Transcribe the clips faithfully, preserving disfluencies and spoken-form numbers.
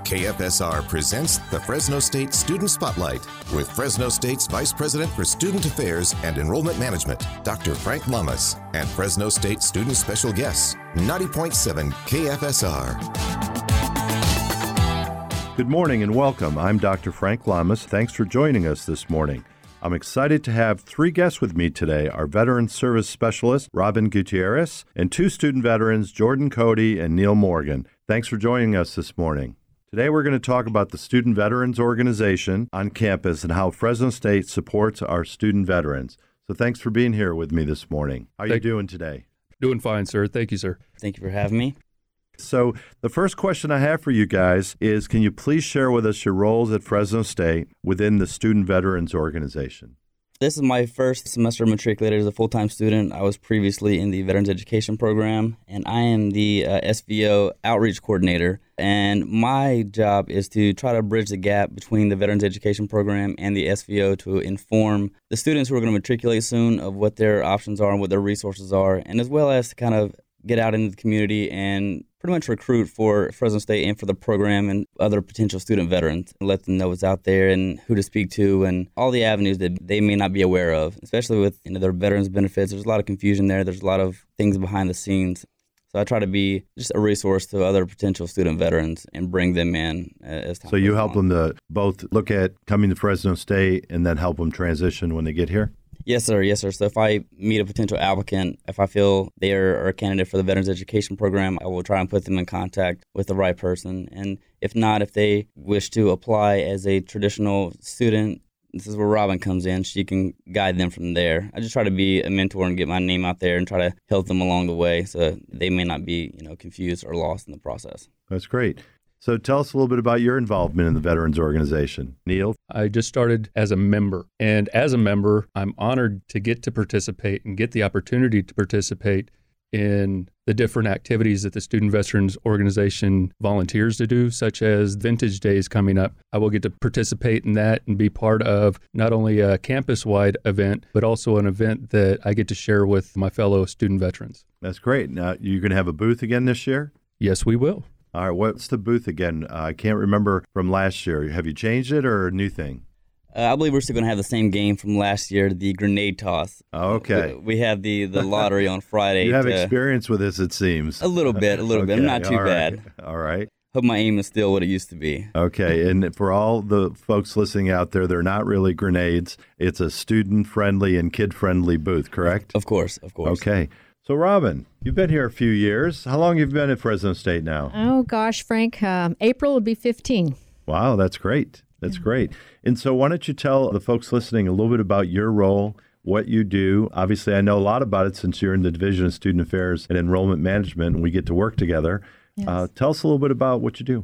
K F S R presents the Fresno State Student Spotlight with Fresno State's Vice President for Student Affairs and Enrollment Management, Doctor Frank Lamas, and Fresno State student special guests, ninety point seven K F S R. Good morning and welcome. I'm Doctor Frank Lamas. Thanks for joining us this morning. I'm excited to have three guests with me today, our Veteran Service Specialist, Robin Gutierrez, and two student veterans, Jordan Cody and Neil Morgan. Thanks for joining us this morning. Today we're going to talk about the Student Veterans Organization on campus and how Fresno State supports our student veterans. So thanks for being here with me this morning. How are you doing today? Doing fine, sir. Thank you, sir. Thank you for having me. So the first question I have for you guys is, can you please share with us your roles at Fresno State within the Student Veterans Organization? This is my first semester matriculated as a full-time student. I was previously in the Veterans Education Program, and I am the uh, S V O Outreach Coordinator. And my job is to try to bridge the gap between the Veterans Education Program and the S V O to inform the students who are going to matriculate soon of what their options are and what their resources are, and as well as to kind of get out into the community and pretty much recruit for Fresno State and for the program and other potential student veterans, and let them know what's out there and who to speak to and all the avenues that they may not be aware of, especially with, you know, their veterans benefits. There's a lot of confusion there. There's a lot of things behind the scenes. So I try to be just a resource to other potential student veterans and bring them in as time So you goes help on. them to both look at coming to Fresno State and then help them transition when they get here? Yes, sir. Yes, sir. So if I meet a potential applicant, if I feel they are a candidate for the Veterans Education Program, I will try and put them in contact with the right person. And if not, if they wish to apply as a traditional student, this is where Robin comes in. She can guide them from there. I just try to be a mentor and get my name out there and try to help them along the way so they may not be, you know, confused or lost in the process. That's great. So tell us a little bit about your involvement in the Veterans Organization. Neil? I just started as a member, and as a member, I'm honored to get to participate and get the opportunity to participate in the different activities that the Student Veterans Organization volunteers to do, such as Vintage Days coming up. I will get to participate in that and be part of not only a campus-wide event, but also an event that I get to share with my fellow student veterans. That's great. Now, you're going to have a booth again this year? Yes, we will. All right, what's the booth again? Uh, I can't remember from last year. Have you changed it or a new thing? Uh, I believe we're still going to have the same game from last year, the grenade toss. Oh, okay. We, we had the, the lottery on Friday. You have to, experience with this, it seems. A little bit, a little okay, bit. I'm not too all right, bad. All right. Hope my aim is still what it used to be. Okay, and for all the folks listening out there, they're not really grenades. It's a student-friendly and kid-friendly booth, correct? Of course, of course. Okay. So, Robin, you've been here a few years. How long have you been at Fresno State now? Oh, gosh, Frank, um, April would be fifteen. Wow, that's great. That's great. And so why don't you tell the folks listening a little bit about your role, what you do? Obviously, I know a lot about it since you're in the Division of Student Affairs and Enrollment Management, and we get to work together. Yes. Uh, tell us a little bit about what you do.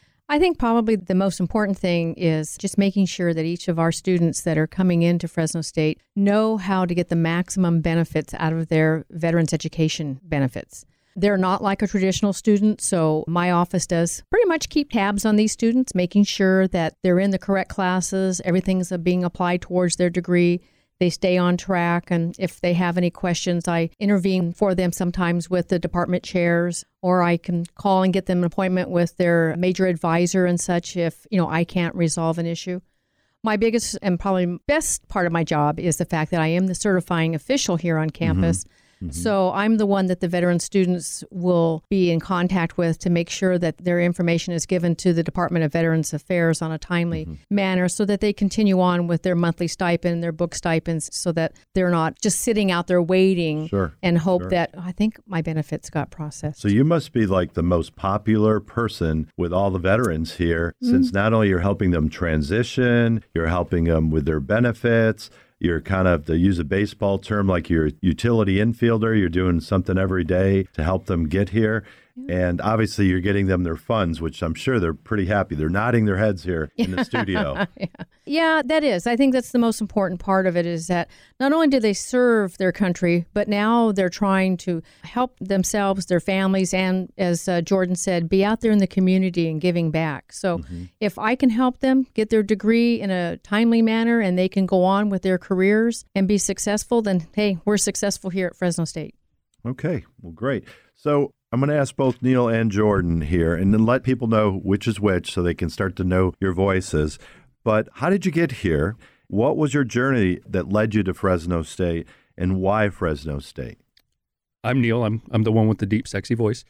I think probably the most important thing is just making sure that each of our students that are coming into Fresno State know how to get the maximum benefits out of their veterans education benefits. They're not like a traditional student, so my office does pretty much keep tabs on these students, making sure that they're in the correct classes, everything's being applied towards their degree, they stay on track, and if they have any questions, I intervene for them sometimes with the department chairs, or I can call and get them an appointment with their major advisor and such if, you know, I can't resolve an issue. My biggest and probably best part of my job is the fact that I am the certifying official here on campus. Mm-hmm. Mm-hmm. So I'm the one that the veteran students will be in contact with to make sure that their information is given to the Department of Veterans Affairs on a timely mm-hmm. manner so that they continue on with their monthly stipend, their book stipends, so that they're not just sitting out there waiting sure. and hope sure. that, I think my benefits got processed. So you must be like the most popular person with all the veterans here, mm-hmm. since not only you're helping them transition, you're helping them with their benefits, you're kind of, to use a baseball term, like you're a utility infielder. You're doing something every day to help them get here. And obviously you're getting them their funds, which I'm sure they're pretty happy. They're nodding their heads here in the studio. yeah. yeah, that is. I think that's the most important part of it, is that not only do they serve their country, but now they're trying to help themselves, their families, and, as uh, Jordan said, be out there in the community and giving back. So mm-hmm. if I can help them get their degree in a timely manner and they can go on with their careers and be successful, then, hey, we're successful here at Fresno State. Okay, well, great. So I'm going to ask both Neil and Jordan here, and then let people know which is which so they can start to know your voices. But how did you get here? What was your journey that led you to Fresno State, and why Fresno State? I'm Neil. I'm I'm the one with the deep, sexy voice.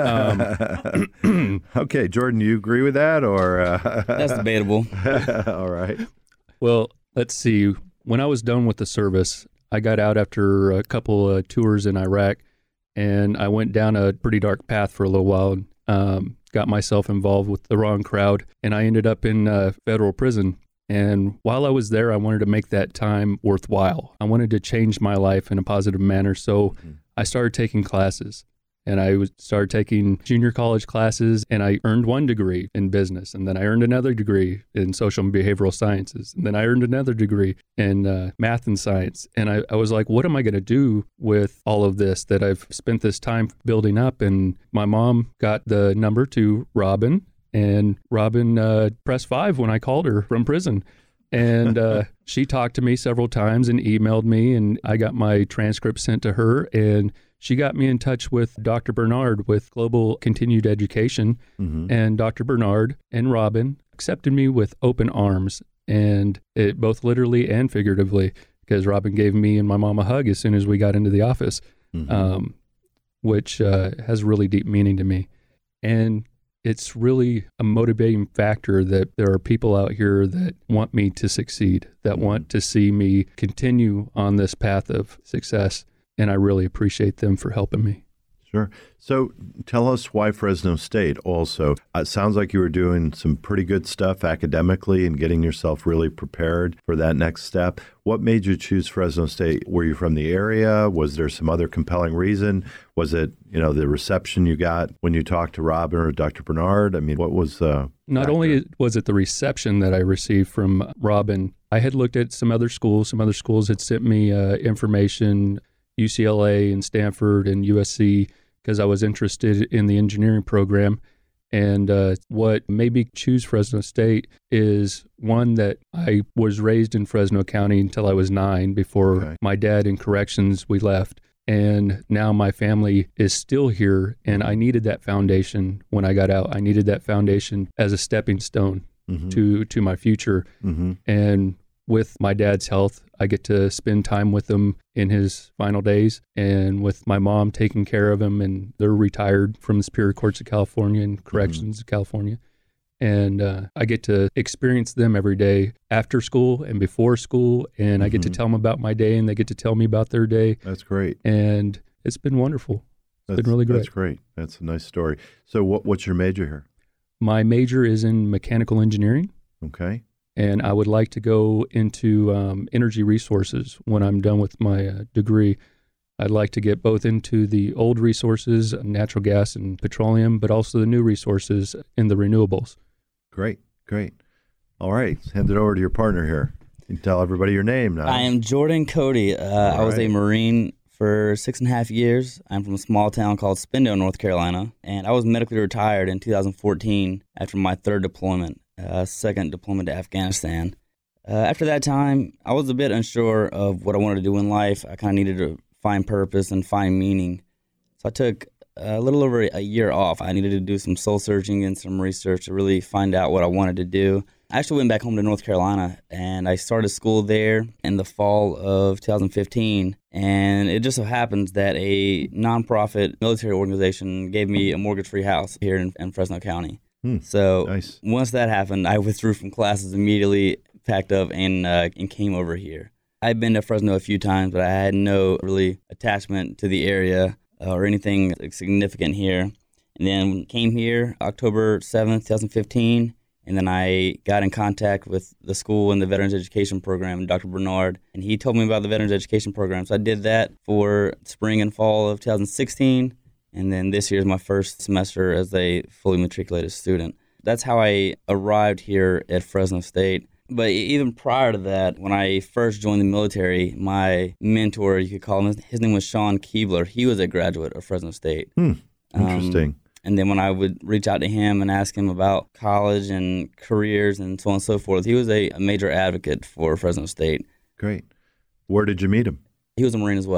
Um, okay, Jordan, do you agree with that, or uh... That's debatable. All right. Well, let's see. When I was done with the service, I got out after a couple of tours in Iraq, and I went down a pretty dark path for a little while. And, um, got myself involved with the wrong crowd, and I ended up in uh, federal prison. And while I was there, I wanted to make that time worthwhile. I wanted to change my life in a positive manner. So mm-hmm. I started taking classes, and I started taking junior college classes, and I earned one degree in business. And then I earned another degree in social and behavioral sciences. And then I earned another degree in uh, math and science. And I, I was like, what am I going to do with all of this that I've spent this time building up? And my mom got the number to Robin. And Robin uh, pressed five when I called her from prison. And uh, she talked to me several times and emailed me, and I got my transcript sent to her. And she got me in touch with Doctor Bernard with Global Continued Education. Mm-hmm. And Doctor Bernard and Robin accepted me with open arms, and it both literally and figuratively, because Robin gave me and my mom a hug as soon as we got into the office, mm-hmm. um, which uh, has really deep meaning to me. And it's really a motivating factor that there are people out here that want me to succeed, that want to see me continue on this path of success. And I really appreciate them for helping me. Sure. So tell us why Fresno State also. It sounds like you were doing some pretty good stuff academically and getting yourself really prepared for that next step. What made you choose Fresno State? Were you from the area? Was there some other compelling reason? Was it, you know, the reception you got when you talked to Robin or Doctor Bernard? I mean, what was uh Not factor? only was it the reception that I received from Robin, I had looked at some other schools. Some other schools had sent me uh, information, U C L A and Stanford and U S C, because I was interested in the engineering program. And uh, what made me choose Fresno State is, one, that I was raised in Fresno County until I was nine before okay. my dad in corrections, we left. And now my family is still here, and I needed that foundation when I got out. I needed that foundation as a stepping stone mm-hmm. to, to my future. Mm-hmm. And with my dad's health, I get to spend time with him in his final days, and with my mom taking care of him, and they're retired from the Superior Courts of California and Corrections mm-hmm. of California. And uh, I get to experience them every day after school and before school, and mm-hmm. I get to tell them about my day, and they get to tell me about their day. That's great. And it's been wonderful. It's that's, been really great. That's great. That's a nice story. So what, what's your major here? My major is in mechanical engineering. Okay. And I would like to go into um, energy resources when I'm done with my uh, degree. I'd like to get both into the old resources, natural gas and petroleum, but also the new resources in the renewables. Great, great. All right, hand it over to your partner here. You can tell everybody your name now. I am Jordan Cody. Uh, I was a Marine for six and a half years. I'm from a small town called Spindale, North Carolina, and I was medically retired in two thousand fourteen after my third deployment. Uh, second deployment to Afghanistan. Uh, after that time, I was a bit unsure of what I wanted to do in life. I kind of needed to find purpose and find meaning. So I took a little over a year off. I needed to do some soul searching and some research to really find out what I wanted to do. I actually went back home to North Carolina, and I started school there in the fall of two thousand fifteen. And it just so happens that a nonprofit military organization gave me a mortgage-free house here in, in Fresno County. Hmm, so nice. Once that happened, I withdrew from classes immediately, packed up, and uh, and came over here. I've been to Fresno a few times, but I had no really attachment to the area uh, or anything significant here. And then came here October seventh, twenty fifteen, and then I got in contact with the school and the Veterans Education Program, Doctor Bernard, and he told me about the Veterans Education Program. So I did that for spring and fall of two thousand sixteen. And then this year is my first semester as a fully matriculated student. That's how I arrived here at Fresno State. But even prior to that, when I first joined the military, my mentor, you could call him, his name was Sean Keebler. He was a graduate of Fresno State. Hmm. Interesting. Um, and then when I would reach out to him and ask him about college and careers and so on and so forth, he was a, a major advocate for Fresno State. Great. Where did you meet him? He was a Marine as well.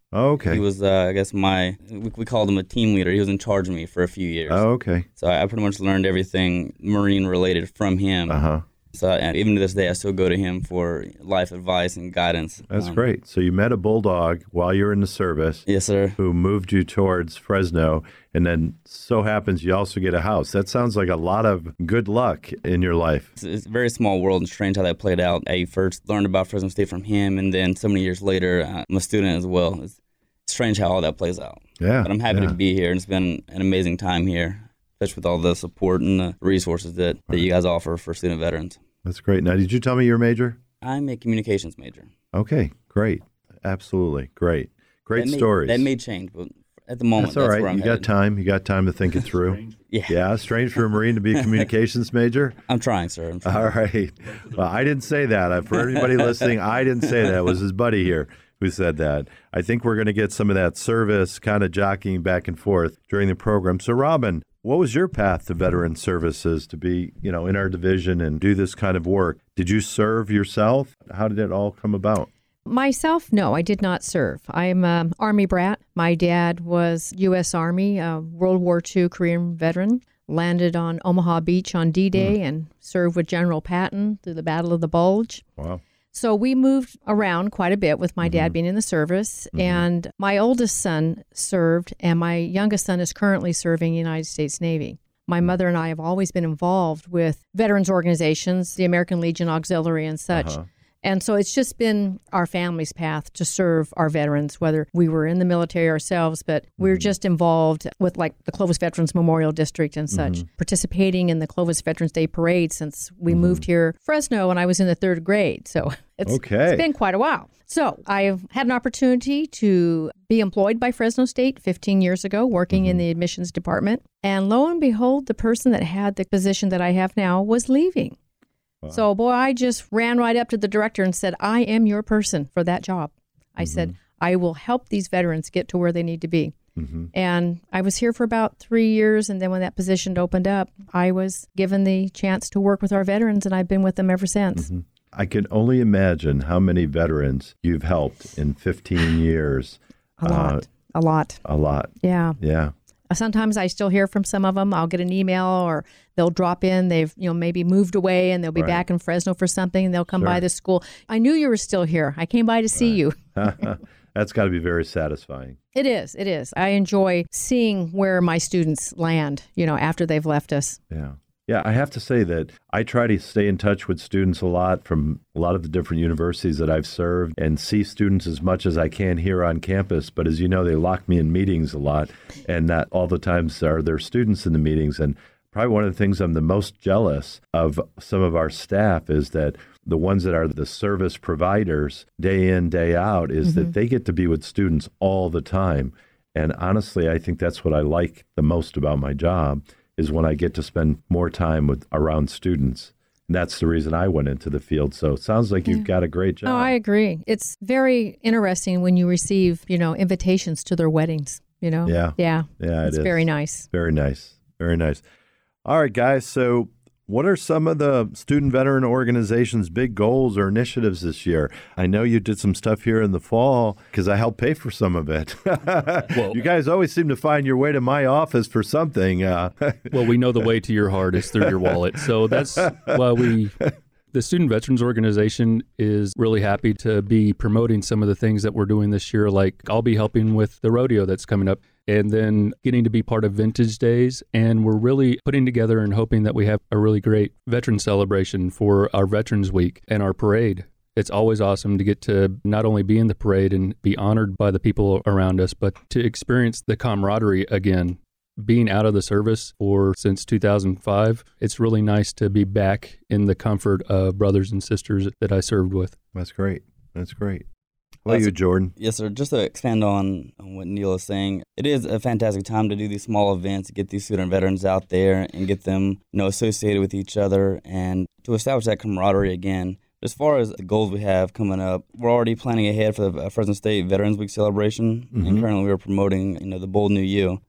Oh, okay. He was, uh, I guess, my, we, we called him a team leader. He was in charge of me for a few years. Oh, okay. So I, I pretty much learned everything Marine related from him. Uh-huh. So and even to this day, I still go to him for life advice and guidance. That's um, great. So you met a bulldog while you were in the service. Yes, sir. Who moved you towards Fresno, and then so happens you also get a house. That sounds like a lot of good luck in your life. It's, it's a very small world, and strange how that played out. I first learned about Fresno State from him, and then so many years later, uh, I'm a student as well. It's strange how all that plays out. Yeah. But I'm happy yeah. to be here, and it's been an amazing time here, especially with all the support and the resources that, that you guys offer for student veterans. That's great. Now, did you tell me your major? I'm a communications major. Okay, great. Absolutely. Great. Great that may, stories. That may change, but at the moment, that's all that's right. where I'm you headed. got time. You got time to think it through. Yeah. Yeah, strange for a Marine to be a communications major. I'm trying, sir. I'm trying. All right. Well, I didn't say that. For everybody listening, I didn't say that. It was his buddy here who said that. I think we're going to get some of that service kind of jockeying back and forth during the program. So, Robin, what was your path to veteran services to be, you know, in our division and do this kind of work? Did you serve yourself? How did it all come about? Myself, no, I did not serve. I'm an Army brat. My dad was U S Army, a World War Two Korean veteran, landed on Omaha Beach on D-Day mm. and served with General Patton through the Battle of the Bulge. Wow. So we moved around quite a bit with my mm-hmm. dad being in the service, mm-hmm. and my oldest son served, and my youngest son is currently serving in the United States Navy. My mother and I have always been involved with veterans organizations, the American Legion Auxiliary and such. Uh-huh. And so it's just been our family's path to serve our veterans, whether we were in the military ourselves, but we we're mm-hmm. just involved with like the Clovis Veterans Memorial District and such, mm-hmm. participating in the Clovis Veterans Day Parade since we mm-hmm. moved here, Fresno, when I was in the third grade. So it's, okay. it's been quite a while. So I've had an opportunity to be employed by Fresno State fifteen years ago, working mm-hmm. in the admissions department. And lo and behold, the person that had the position that I have now was leaving. Wow. So, boy, I just ran right up to the director and said, I am your person for that job. I mm-hmm. said, I will help these veterans get to where they need to be. Mm-hmm. And I was here for about three years. And then when that position opened up, I was given the chance to work with our veterans, and I've been with them ever since. Mm-hmm. I can only imagine how many veterans you've helped in fifteen years. A lot. Uh, a lot. A lot. Yeah. Yeah. Sometimes I still hear from some of them. I'll get an email or they'll drop in. They've, you know, maybe moved away and they'll be right. back in Fresno for something and they'll come sure. by the school. I knew you were still here. I came by to see right. you. That's got to be very satisfying. It is. It is. I enjoy seeing where my students land, you know, after they've left us. Yeah. Yeah, I have to say that I try to stay in touch with students a lot from a lot of the different universities that I've served and see students as much as I can here on campus. But as you know, they lock me in meetings a lot, and not all the times are there students in the meetings. And probably one of the things I'm the most jealous of some of our staff is that the ones that are the service providers day in, day out, is mm-hmm. that they get to be with students all the time. And honestly, I think that's what I like the most about my job, is when I get to spend more time with around students. And that's the reason I went into the field. So it sounds like you've yeah. got a great job. Oh, I agree. It's very interesting when you receive, you know, invitations to their weddings, you know? Yeah. Yeah. Yeah, it's it is. very nice. Very nice. Very nice. All right, guys. So what are some of the student veteran organization's big goals or initiatives this year? I know you did some stuff here in the fall because I helped pay for some of it. Well, you guys always seem to find your way to my office for something. Uh, well, we know the way to your heart is through your wallet. So that's why we... The Student Veterans Organization is really happy to be promoting some of the things that we're doing this year. Like I'll be helping with the rodeo that's coming up and then getting to be part of Vintage Days. And we're really putting together and hoping that we have a really great veteran celebration for our Veterans Week and our parade. It's always awesome to get to not only be in the parade and be honored by the people around us, but to experience the camaraderie again. Being out of the service for since two thousand five, it's really nice to be back in the comfort of brothers and sisters that I served with. That's great. That's great. How about you, Jordan? Yes, sir. Just to expand on, on what Neil is saying, it is a fantastic time to do these small events, get these student veterans out there and get them, you know, associated with each other and to establish that camaraderie again. As far as the goals we have coming up, we're already planning ahead for the Fresno State Veterans Week celebration, mm-hmm. and currently we're promoting, you know, the Bold New You.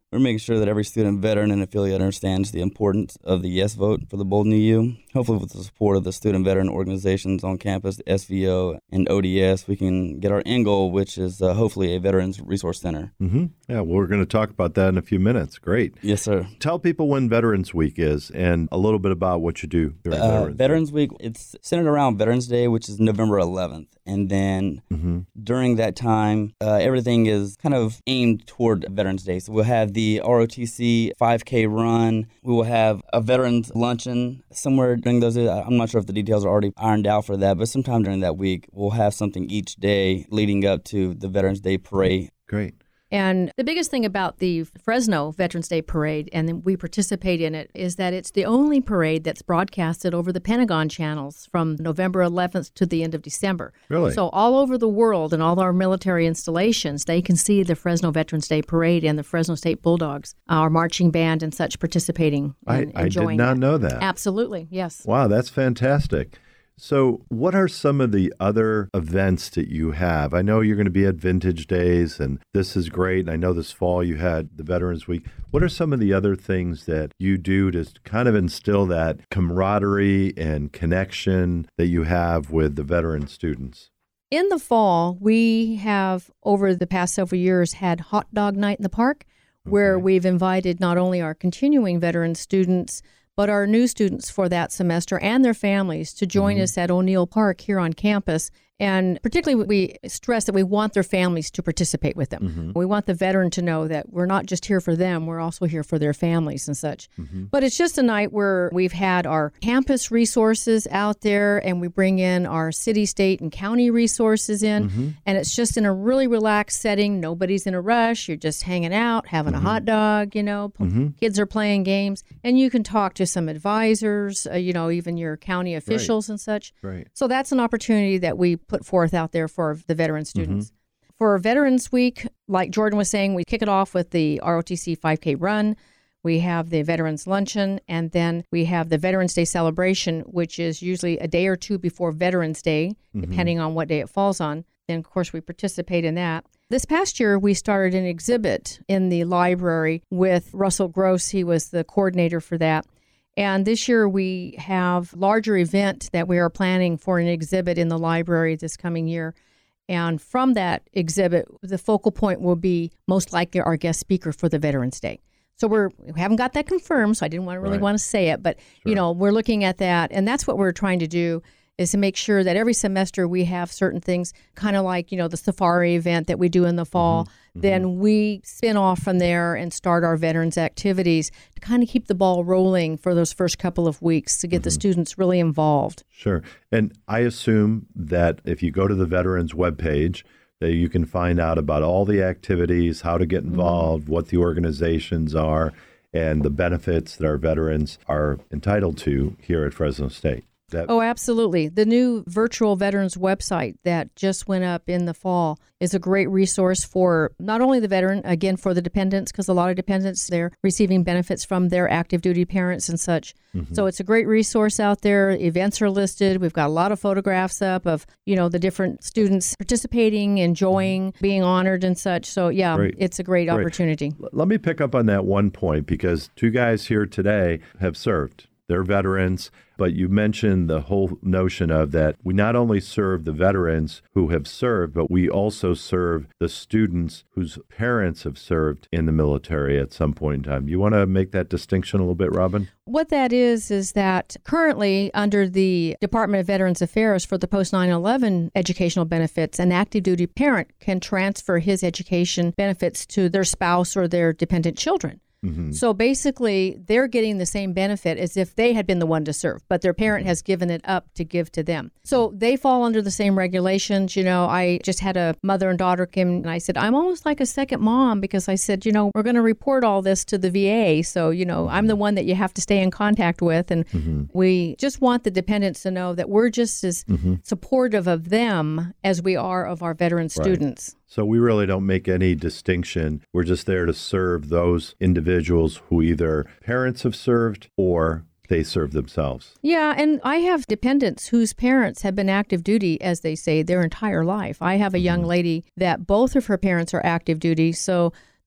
we're making sure that every student, veteran, and affiliate understands the importance of the yes vote for the Bold New You. Hopefully with the support of the student veteran organizations on campus, the S V O and O D S, we can get our end goal, which is uh, hopefully a Veterans Resource Center. Mm-hmm. Yeah, well, we're going to talk about that in a few minutes. Great. Yes, sir. Tell people when Veterans Week is and a little bit about what you do during uh, Veterans, Veterans Week. Week, it's centered around Veterans Day, which is November eleventh. And then mm-hmm. during that time, uh, everything is kind of aimed toward Veterans Day. So we'll have the R O T C five K run. We will have a Veterans Luncheon somewhere during those. I'm not sure if the details are already ironed out for that, but sometime during that week, we'll have something each day leading up to the Veterans Day parade. Great. And the biggest thing about the Fresno Veterans Day Parade, and we participate in it, is that it's the only parade that's broadcasted over the Pentagon channels from November eleventh to the end of December. Really? So all over the world and all our military installations, they can see the Fresno Veterans Day Parade and the Fresno State Bulldogs, our marching band and such, participating and I, I enjoying did not that. know that. Absolutely, yes. Wow, that's fantastic. So what are some of the other events that you have? I know you're going to be at Vintage Days, and this is great. And I know this fall you had the Veterans Week. What are some of the other things that you do to kind of instill that camaraderie and connection that you have with the veteran students? In the fall, we have, over the past several years, had Hot Dog Night in the Park, where Okay. we've invited not only our continuing veteran students, but our new students for that semester and their families to join Mhm. us at O'Neill Park here on campus. And particularly, we stress that we want their families to participate with them. Mhm. We want the veteran to know that we're not just here for them, we're also here for their families and such. Mhm. But it's just a night where we've had our campus resources out there, and we bring in our city, state, and county resources in. Mhm. And it's just in a really relaxed setting. Nobody's in a rush. You're just hanging out, having Mhm. a hot dog, you know. P- Mhm. Kids are playing games. And you can talk to some advisors, uh, you know, even your county officials and such. Right. So that's an opportunity that we put forth out there for the veteran students. For Veterans Week, like Jordan was saying, we kick it off with the R O T C five K run. We have the Veterans Luncheon, and then we have the Veterans Day celebration, which is usually a day or two before Veterans Day, Mhm. depending on what day it falls on. Then, of course, we participate in that. This past year, we started an exhibit in the library with Russell Gross. He was the coordinator for that. And this year, we have a larger event that we are planning for an exhibit in the library this coming year. And from that exhibit, the focal point will be most likely our guest speaker for the Veterans Day. So we're, we haven't got that confirmed, so I didn't want to really Right. want to say it. But, you Sure. know, we're looking at that. And that's what we're trying to do, is to make sure that every semester we have certain things, kind of like, you know, the safari event that we do in the fall. Mm-hmm. Then we spin off from there and start our veterans activities to kind of keep the ball rolling for those first couple of weeks to get the students really involved. Sure. And I assume that if you go to the Veterans webpage, that you can find out about all the activities, how to get involved, what the organizations are, and the benefits that our veterans are entitled to here at Fresno State. That, Oh, absolutely. The new virtual veterans website that just went up in the fall is a great resource for not only the veteran, again, for the dependents, because a lot of dependents, they're receiving benefits from their active duty parents and such. Mhm. So it's a great resource out there. Events are listed. We've got a lot of photographs up of, you know, the different students participating, enjoying, being honored and such. So, yeah, Great. it's a great Great. opportunity. L- Let me pick up on that one point, because two guys here today have served. They're veterans, but you mentioned the whole notion of that we not only serve the veterans who have served, but we also serve the students whose parents have served in the military at some point in time. You want to make that distinction a little bit, Robin? What that is, is that currently under the Department of Veterans Affairs for the post nine eleven educational benefits, an active duty parent can transfer his education benefits to their spouse or their dependent children. Mm-hmm. So basically, they're getting the same benefit as if they had been the one to serve, but their parent has given it up to give to them. So they fall under the same regulations. You know, I just had a mother and daughter came, and I said, I'm almost like a second mom, because I said, you know, we're going to report all this to the V A. So, you know, I'm the one that you have to stay in contact with. And Mm-hmm. we just want the dependents to know that we're just as Mm-hmm. supportive of them as we are of our veteran students. So we really don't make any distinction. We're just there to serve those individuals who either parents have served or they serve themselves. Yeah, and I have dependents whose parents have been active duty, as they say, their entire life. I have a young lady that both of her parents are active duty, so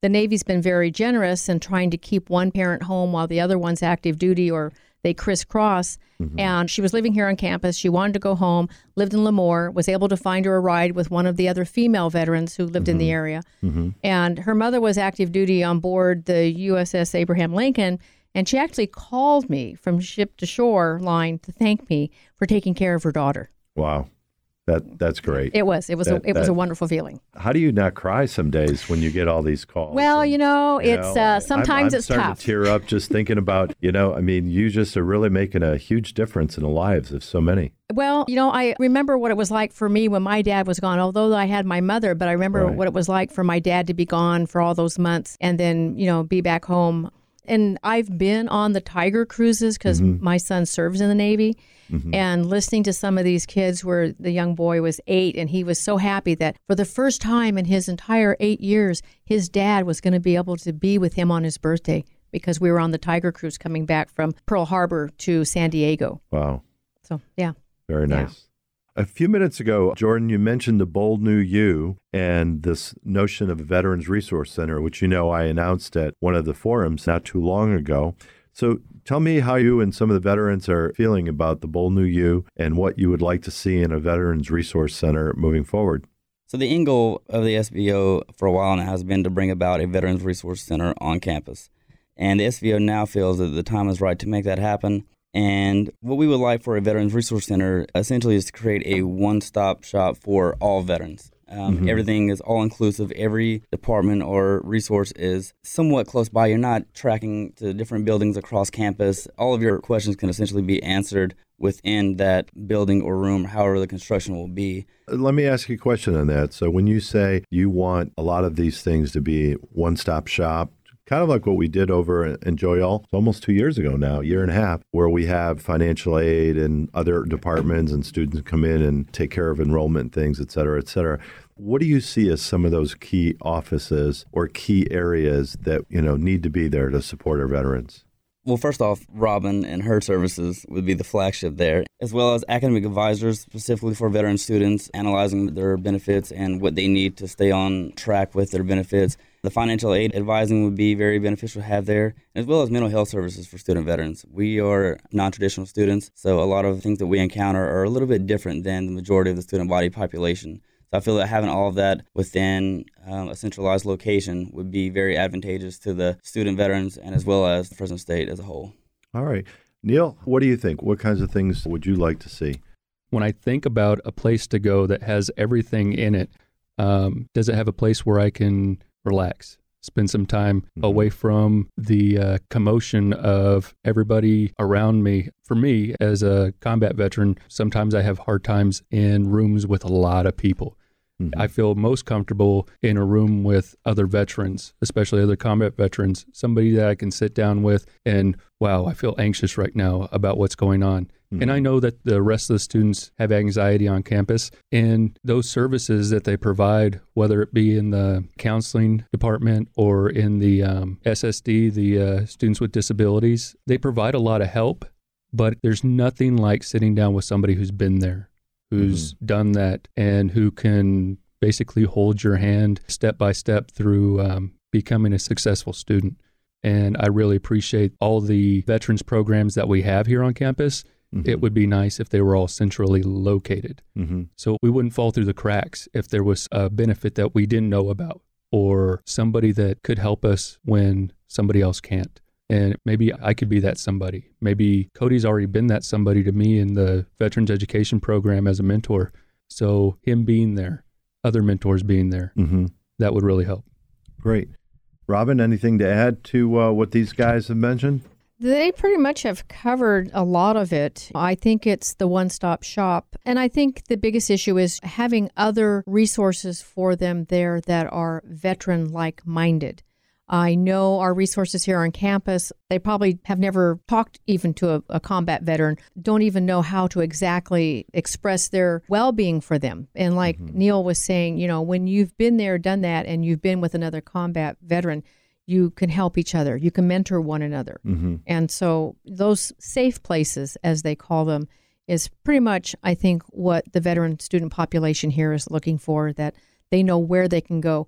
the Navy's been very generous in trying to keep one parent home while the other one's active duty, or they crisscross. Mm-hmm. And she was living here on campus. She wanted to go home, lived in Lemoore, was able to find her a ride with one of the other female veterans who lived mm-hmm. in the area. Mm-hmm. And her mother was active duty on board the U S S Abraham Lincoln. And she actually called me from ship to shore line to thank me for taking care of her daughter. Wow. That that's great. It was. It was that, a it was that, a wonderful feeling. How do you not cry some days when you get all these calls? Well, and, you know, you it's know, uh, sometimes I'm, I'm it's starting tough. to tear up just thinking about, you know, I mean, you just are really making a huge difference in the lives of so many. Well, you know, I remember what it was like for me when my dad was gone, although I had my mother, but I remember Right. what it was like for my dad to be gone for all those months and then, you know, be back home. And I've been on the Tiger cruises because mm-hmm. my son serves in the Navy. Mm-hmm. And listening to some of these kids where the young boy was eight and he was so happy that for the first time in his entire eight years, his dad was going to be able to be with him on his birthday because we were on the Tiger cruise coming back from Pearl Harbor to San Diego. Wow. So, yeah. Very nice. Yeah. A few minutes ago, Jordan, you mentioned the Bold New You and this notion of a Veterans Resource Center, which you know I announced at one of the forums not too long ago. So tell me how you and some of the veterans are feeling about the Bold New You and what you would like to see in a Veterans Resource Center moving forward. So the end goal of the S V O for a while now has been to bring about a Veterans Resource Center on campus. And the S V O now feels that the time is right to make that happen. And what we would like for a Veterans Resource Center essentially is to create a one-stop shop for all veterans. Um, mm-hmm. Everything is all-inclusive. Every department or resource is somewhat close by. You're not tracking to different buildings across campus. All of your questions can essentially be answered within that building or room, however the construction will be. Let me ask you a question on that. So when you say you want a lot of these things to be one-stop shop, kind of like what we did over in Joyal almost two years ago now, a year and a half, where we have financial aid and other departments and students come in and take care of enrollment things, et cetera, et cetera. What do you see as some of those key offices or key areas that, you know, need to be there to support our veterans? Well, first off, Robin and her services would be the flagship there, as well as academic advisors specifically for veteran students, analyzing their benefits and what they need to stay on track with their benefits. The financial aid advising would be very beneficial to have there, as well as mental health services for student veterans. We are non-traditional students, so a lot of things that we encounter are a little bit different than the majority of the student body population. So I feel that having all of that within um, a centralized location would be very advantageous to the student veterans and as well as Fresno State as a whole. All right. Neil, what do you think? What kinds of things would you like to see? When I think about a place to go that has everything in it, um, does it have a place where I can relax, spend some time mm-hmm. away from the uh, commotion of everybody around me? For me, as a combat veteran, sometimes I have hard times in rooms with a lot of people. Mm-hmm. I feel most comfortable in a room with other veterans, especially other combat veterans, somebody that I can sit down with and, wow, I feel anxious right now about what's going on. Mm-hmm. And I know that the rest of the students have anxiety on campus, and those services that they provide, whether it be in the counseling department or in the um, S S D, the uh, Students with Disabilities, they provide a lot of help, but there's nothing like sitting down with somebody who's been there, who's mm-hmm. done that, and who can basically hold your hand step by step through um, becoming a successful student. And I really appreciate all the veterans programs that we have here on campus. Mm-hmm. It would be nice if they were all centrally located. Mm-hmm. So we wouldn't fall through the cracks if there was a benefit that we didn't know about or somebody that could help us when somebody else can't. And maybe I could be that somebody. Maybe Cody's already been that somebody to me in the Veterans Education Program as a mentor. So him being there, other mentors being there, mm-hmm. that would really help. Great. Robin, anything to add to uh, what these guys have mentioned? They pretty much have covered a lot of it. I think it's the one-stop shop. And I think the biggest issue is having other resources for them there that are veteran-like minded. I know our resources here on campus, they probably have never talked even to a, a combat veteran, don't even know how to exactly express their well-being for them. And like mm-hmm. Neil was saying, you know, when you've been there, done that, and you've been with another combat veteran, you can help each other. You can mentor one another. Mm-hmm. And so those safe places, as they call them, is pretty much, I think, what the veteran student population here is looking for, that they know where they can go.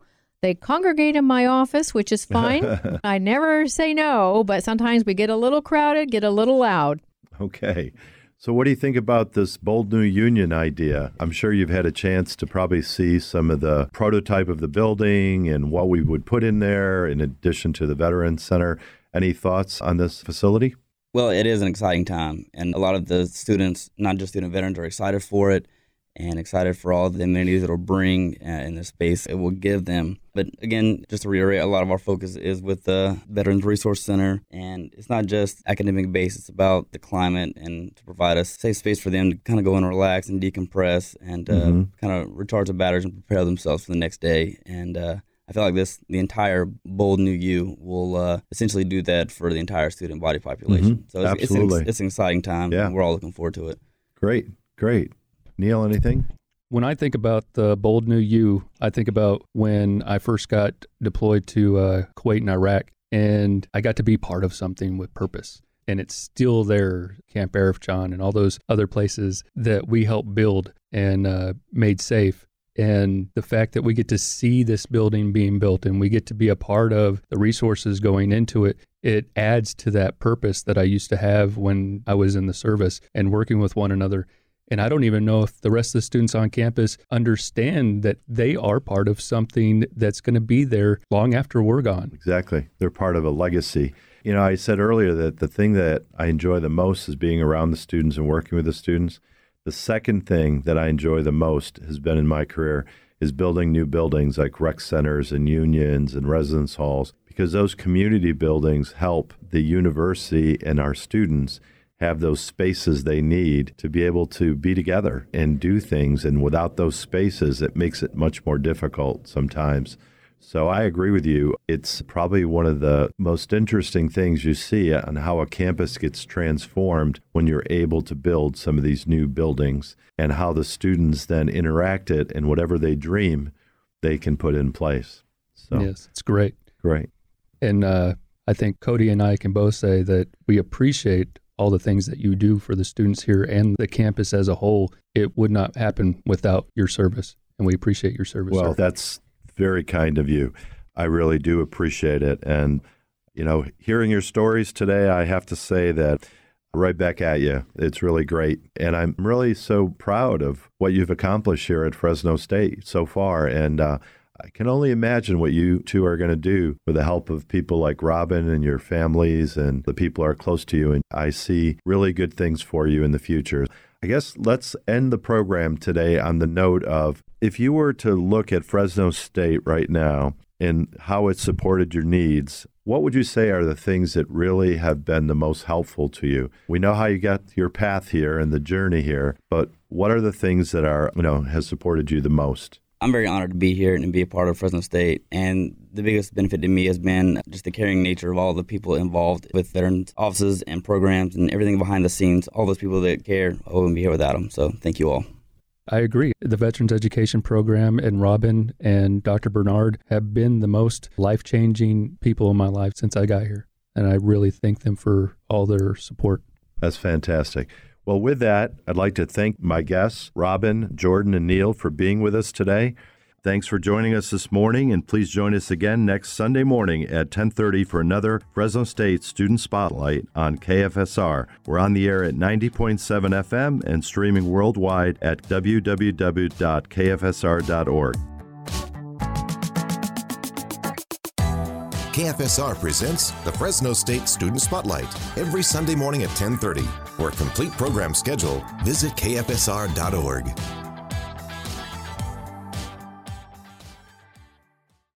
They congregate in my office, which is fine. I never say no, but sometimes we get a little crowded, get a little loud. Okay. So what do you think about this Bold New Union idea? I'm sure you've had a chance to probably see some of the prototype of the building and what we would put in there in addition to the Veterans Center. Any thoughts on this facility? Well, it is an exciting time, and a lot of the students, not just student veterans, are excited for it and excited for all the amenities it will bring uh, in the space it will give them. But again, just to reiterate, a lot of our focus is with the Veterans Resource Center, and it's not just academic based, it's about the climate and to provide a safe space for them to kind of go and relax and decompress and uh, mm-hmm. kind of recharge the batteries and prepare themselves for the next day. And uh, I feel like this, the entire Bold New U will uh, essentially do that for the entire student body population. Mm-hmm. So it's, Absolutely. It's, it's an exciting time, yeah. and we're all looking forward to it. Great, great. Neil, anything? When I think about the Bold New U, I think about when I first got deployed to uh, Kuwait and Iraq, and I got to be part of something with purpose. And it's still there, Camp Arifjan and all those other places that we helped build and uh, made safe. And the fact that we get to see this building being built and we get to be a part of the resources going into it, it adds to that purpose that I used to have when I was in the service and working with one another. And I don't even know if the rest of the students on campus understand that they are part of something that's going to be there long after we're gone. Exactly. They're part of a legacy. You know, I said earlier that the thing that I enjoy the most is being around the students and working with the students. The second thing that I enjoy the most has been in my career is building new buildings like rec centers and unions and residence halls, because those community buildings help the university and our students have those spaces they need to be able to be together and do things. And without those spaces, it makes it much more difficult sometimes. So I agree with you. It's probably one of the most interesting things you see on how a campus gets transformed when you're able to build some of these new buildings and how the students then interact it and whatever they dream, they can put in place. So yes, it's great. Great. And uh, I think Cody and I can both say that we appreciate all the things that you do for the students here and the campus as a whole. It would not happen without your service, and we appreciate your service. Well, sir. That's very kind of you. I really do appreciate it. And, you know, hearing your stories today, I have to say that right back at you. It's really great. And I'm really so proud of what you've accomplished here at Fresno State so far. And uh, I can only imagine what you two are going to do with the help of people like Robin and your families and the people who are close to you. And I see really good things for you in the future. I guess let's end the program today on the note of, if you were to look at Fresno State right now and how it supported your needs, what would you say are the things that really have been the most helpful to you? We know how you got your path here and the journey here, but what are the things that are, you know, has supported you the most? I'm very honored to be here and be a part of Fresno State. And the biggest benefit to me has been just the caring nature of all the people involved with veterans offices and programs and everything behind the scenes. All those people that care, I wouldn't be here without them. So thank you all. I agree. The Veterans Education Program and Robin and Doctor Bernard have been the most life-changing people in my life since I got here. And I really thank them for all their support. That's fantastic. Well, with that, I'd like to thank my guests, Robin, Jordan, and Neil, for being with us today. Thanks for joining us this morning, and please join us again next Sunday morning at ten thirty for another Fresno State Student Spotlight on K F S R. We're on the air at ninety point seven F M and streaming worldwide at w w w dot k f s r dot org. K F S R presents the Fresno State Student Spotlight every Sunday morning at ten thirty. For a complete program schedule, visit k f s r dot org.